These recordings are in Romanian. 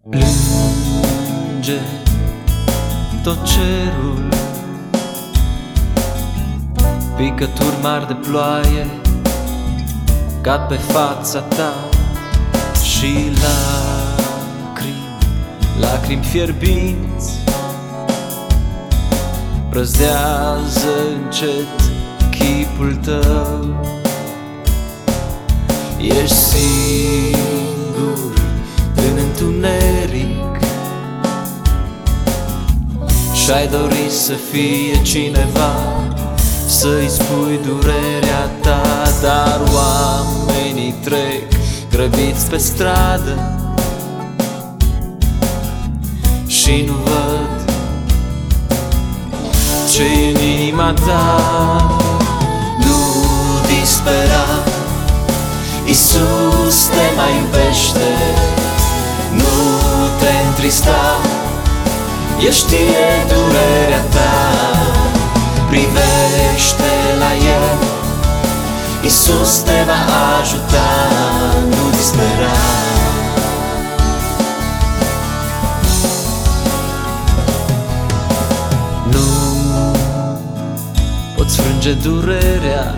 Plânge tot cerul, picături mari de ploaie cad pe fața ta și lacrimi fierbinți brăzdează încet chipul tău. Ești singur în întuneric și-ai dori să fie cineva să-i spui durerea ta, dar oamenii trec grăbiți pe stradă și nu văd ce-i în inima ta. Nu dispera, Iisus te mai iubește. Nu te întrista, El știe durerea ta. Privește la El, Iisus te va ajuta. Nu dispera. Nu poți frânge durerea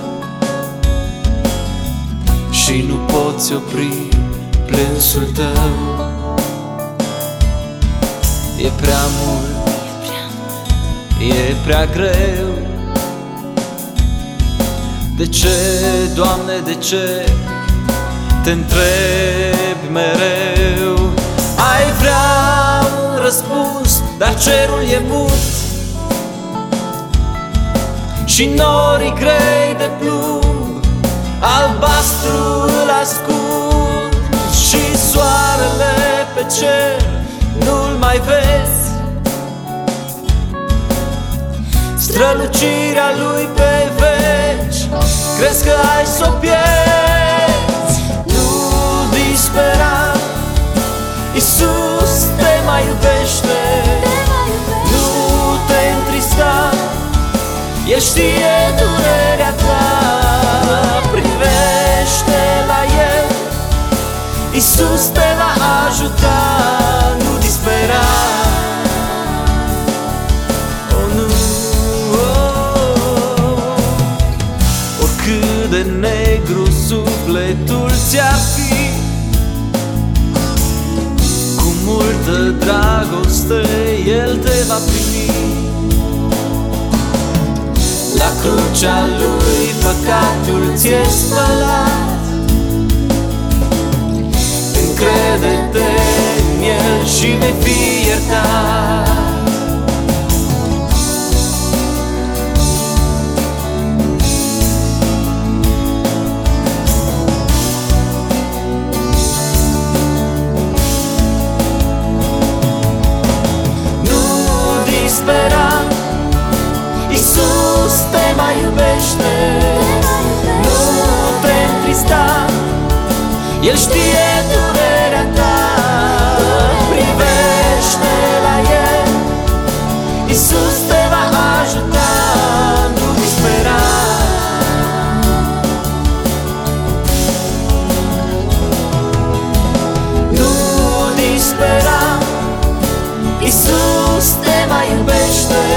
și nu poți opri plânsul tău. E prea mult, e prea greu. De ce, Doamne, de ce te întrebi mereu? Ai vrea un răspuns, dar cerul e mut și norii grei de plumb albastru îl ascund. Și soarele pe cer nu-l mai vezi, strălucirea lui pe veci crezi că ai s-o pierzi. Nu dispera, Iisus te mai iubește. Nu te întrista, El știe durerea ta. Privește la El, Iisus te va ajuta. Nu dispera. Oh, nu. Oricât de negru sufletul ți-ar fi, cu multă dragoste El te va primi. La crucea Lui păcatul ți-e spălat. Încrede-te în El și vei fi iertat. Nu dispera, Iisus te mai iubește. Nu te întrista, El știe durerea ta. Privește la El, Iisus te va ajuta. Nu dispera. Nu dispera, Iisus te mai iubește.